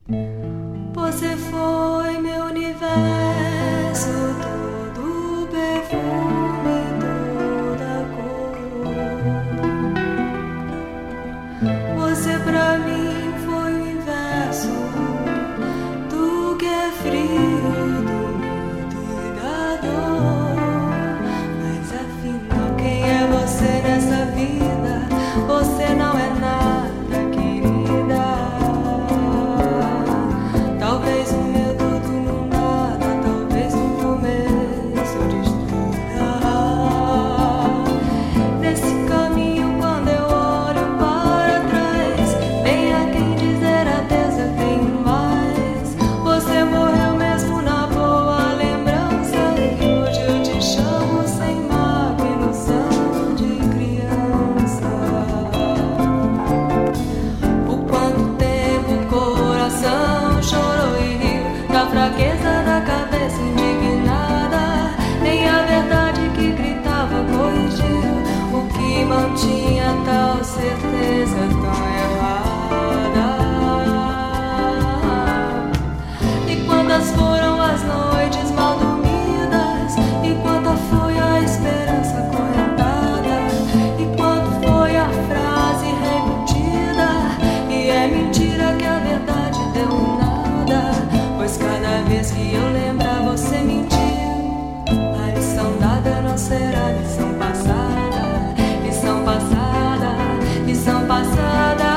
Você foi meu universo, todo perfume, toda cor. Você pra mim foi o inverso do que é frio, do medo e da dor. Mas afinal, quem é você nessa vida? Você não é nada, querida. Talvez o medo do não nada, talvez um começo de estudar. Nesse caminho, quando eu olho para trás, tem a quem dizer adeus, eu tenho mais. Você morreu mesmo na boa lembrança, e hoje eu te chamo sem mágoa, ilusão de criança. Por quanto tempo o coração chorou e riu da fraqueza da cabeça indignada. Nem a verdade que gritava corrigiu o que mantinha tal certeza tão errada. E quantas foram as noites mal dormidas, e quanta foi a esperança acorrentada, e quanto foi a frase repetida. E é mentira que a verdade deu nada, pois cada vez que eu lembrar você mentiu. A lição dada não será lição passada, lição passada, lição passada.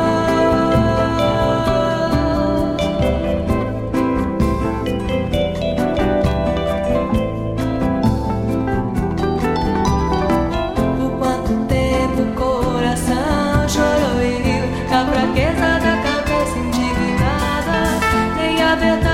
Por quanto tempo o coração chorou e riu da fraqueza da cabeça indignada. Nem a verdade